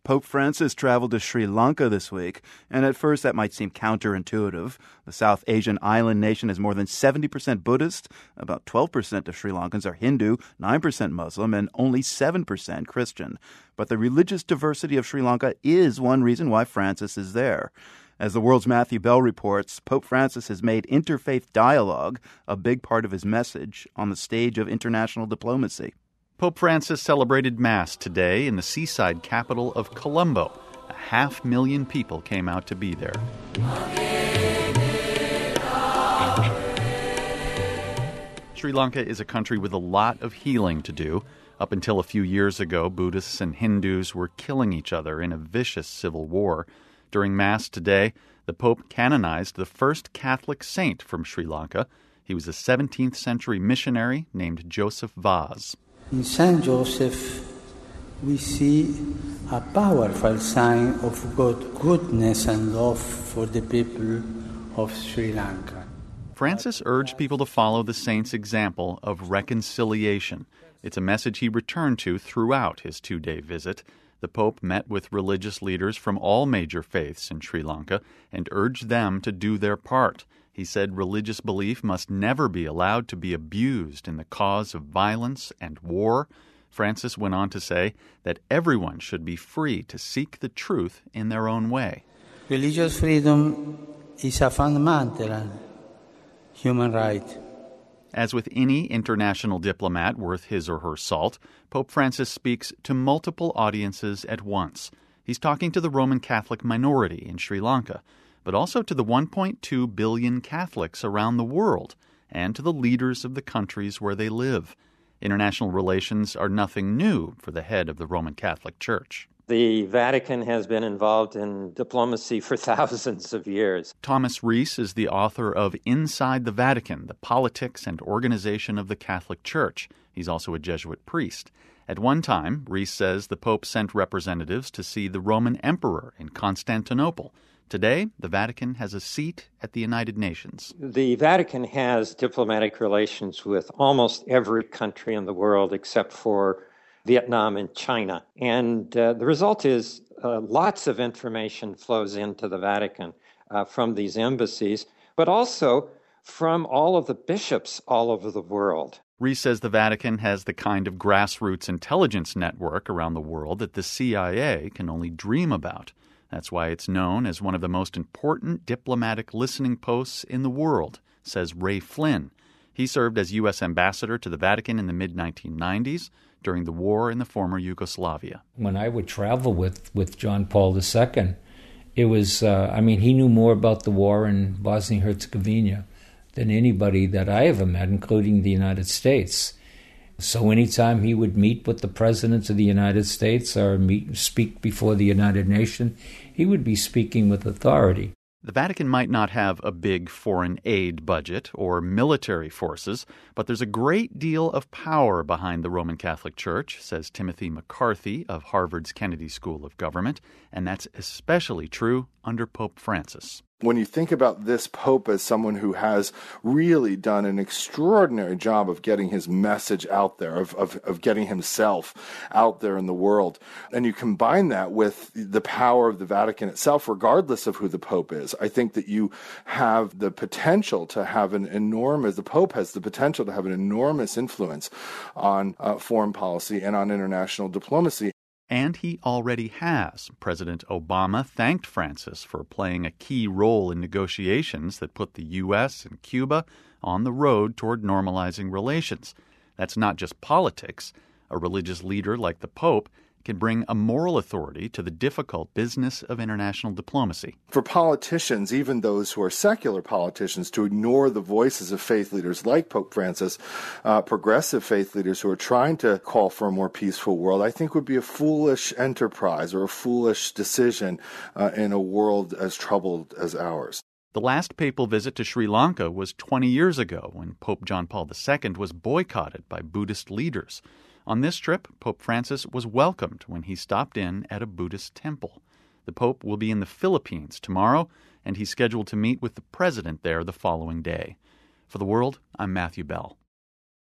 Pope Francis traveled to Sri Lanka this week, and at first that might seem counterintuitive. The South Asian island nation is more than 70% Buddhist, about 12% of Sri Lankans are Hindu, 9% Muslim, and only 7% Christian. But the religious diversity of Sri Lanka is one reason why Francis is there. As the World's Matthew Bell reports, Pope Francis has made interfaith dialogue a big part of his message on the stage of international diplomacy. Pope Francis celebrated Mass today in the seaside capital of Colombo. 500,000 people came out to be there. Sri Lanka is a country with a lot of healing to do. Up until a few years ago, Buddhists and Hindus were killing each other in a vicious civil war. During Mass today, the Pope canonized the first Catholic saint from Sri Lanka. He was a 17th century missionary named Joseph Vaz. In Saint Joseph, we see a powerful sign of God's goodness and love for the people of Sri Lanka. Francis urged people to follow the saint's example of reconciliation. It's a message he returned to throughout his 2-day visit. The Pope met with religious leaders from all major faiths in Sri Lanka and urged them to do their part. He said religious belief must never be allowed to be abused in the cause of violence and war. Francis went on to say that everyone should be free to seek the truth in their own way. Religious freedom is a fundamental human right. As with any international diplomat worth his or her salt, Pope Francis speaks to multiple audiences at once. He's talking to the Roman Catholic minority in Sri Lanka, but also to the 1.2 billion Catholics around the world and to the leaders of the countries where they live. International relations are nothing new for the head of the Roman Catholic Church. The Vatican has been involved in diplomacy for thousands of years. Thomas Rees is the author of Inside the Vatican, The Politics and Organization of the Catholic Church. He's also a Jesuit priest. At one time, Rees says the Pope sent representatives to see the Roman Emperor in Constantinople. Today, the Vatican has a seat at the United Nations. The Vatican has diplomatic relations with almost every country in the world except for Vietnam and China. And the result is lots of information flows into the Vatican from these embassies, but also from all of the bishops all over the world. Rees says the Vatican has the kind of grassroots intelligence network around the world that the CIA can only dream about. That's why it's known as one of the most important diplomatic listening posts in the world, says Ray Flynn. He served as U.S. ambassador to the Vatican in the mid-1990s during the war in the former Yugoslavia. When I would travel with John Paul II, it was, he knew more about the war in Bosnia-Herzegovina than anybody that I ever met, including the United States. So anytime he would meet with the presidents of the United States or speak before the United Nations, he would be speaking with authority. The Vatican might not have a big foreign aid budget or military forces, but there's a great deal of power behind the Roman Catholic Church, says Timothy McCarthy of Harvard's Kennedy School of Government, and that's especially true under Pope Francis. When you think about this Pope as someone who has really done an extraordinary job of getting his message out there, of getting himself out there in the world, and you combine that with the power of the Vatican itself, regardless of who the Pope is, I think that you have the potential to have the Pope has the potential to have an enormous influence on foreign policy and on international diplomacy. And he already has. President Obama thanked Francis for playing a key role in negotiations that put the U.S. and Cuba on the road toward normalizing relations. That's not just politics. A religious leader like the Pope can bring a moral authority to the difficult business of international diplomacy. For politicians, even those who are secular politicians, to ignore the voices of faith leaders like Pope Francis, progressive faith leaders who are trying to call for a more peaceful world, I think would be a foolish enterprise or a foolish decision in a world as troubled as ours. The last papal visit to Sri Lanka was 20 years ago when Pope John Paul II was boycotted by Buddhist leaders. On this trip, Pope Francis was welcomed when he stopped in at a Buddhist temple. The Pope will be in the Philippines tomorrow, and he's scheduled to meet with the president there the following day. For The World, I'm Matthew Bell.